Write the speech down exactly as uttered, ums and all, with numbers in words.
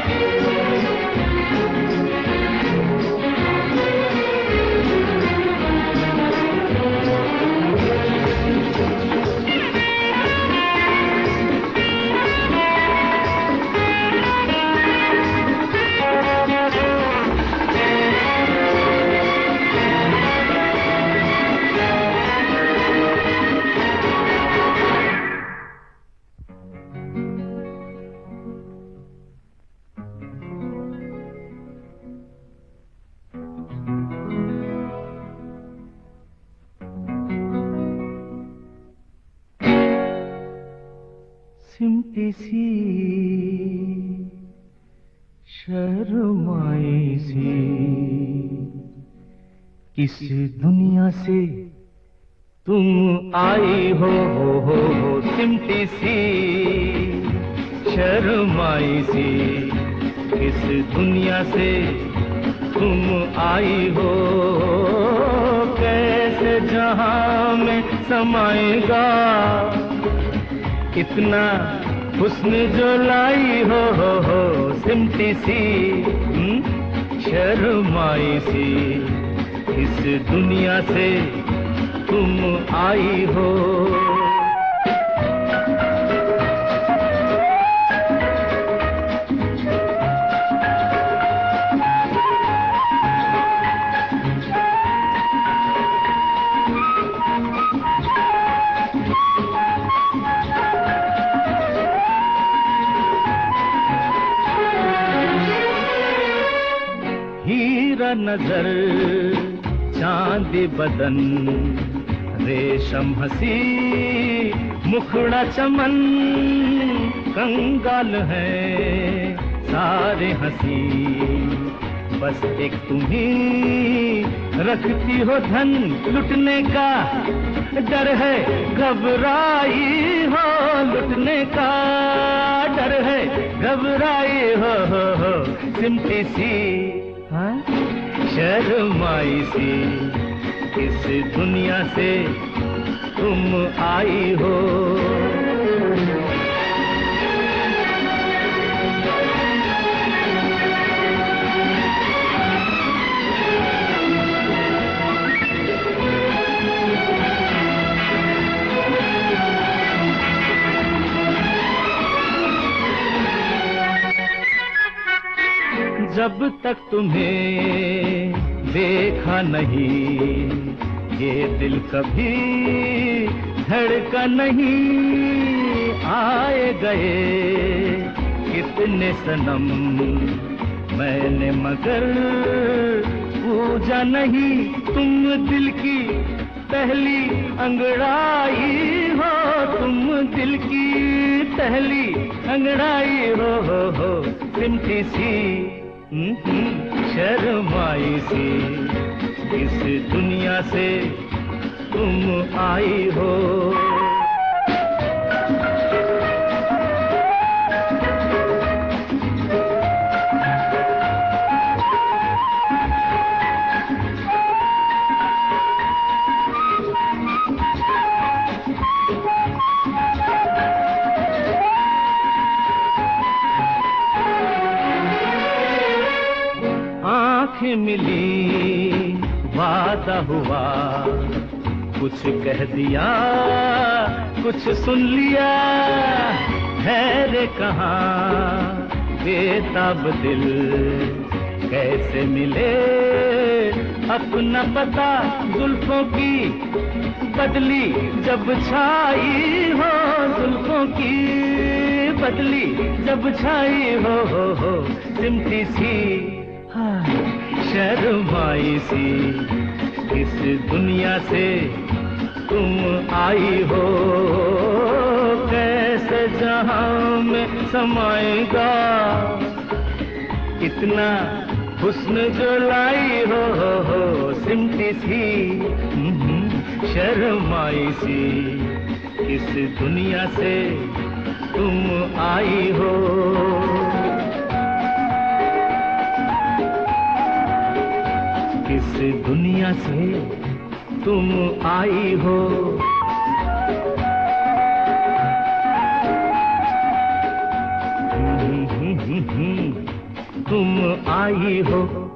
सिमटी सी शर्माई सी किस दुनिया से तुम आई हो, हो, हो, हो सिमटी सी शर्माई सी किस दुनिया से तुम आई हो। कैसे जहां में समाएगा इतना हुस्न जो लाई हो, हो, हो सिमटी सी शर्माई सी इस दुनिया से तुम आई हो। हीरा नजर चांद बदन रेशम हंसी मुखड़ा चमन कंगाल है सारे हंसी बस एक तुम्ही रखती हो धन लुटने का डर है घबराई हो लुटने का डर है घबराई हो, हो, हो सिमटी सी हाँ? शर्माई सी इस दुनिया से तुम आई हो। जब तक तुम्हें देखा नहीं ये दिल कभी धड़का नहीं। आए गए कितने सनम मैंने मगर पूजा नहीं। तुम दिल की पहली अंगड़ाई हो तुम दिल की पहली अंगड़ाई हो, हो, हो सिमटी सी शर्माई सी इस दुनिया से तुम आई हो। आँखें मिली वादा हुआ कुछ कह दिया कुछ सुन लिया है रे कहाँ बेताब दिल कैसे मिले अपना पता जुल्फों की बदली जब छाई हो जुल्फों की बदली जब छाई हो, हो, हो सिमटी सी शर्माई सी इस दुनिया से तुम आई हो। कैसे जहां में समाएगा इतना हुस्न जो लाई हो, हो, हो सिमटी सी शर्माई सी इस दुनिया से तुम आई हो। इस दुनिया से तुम आई हो। हम्म हम्म हम्म हम्म आई हो।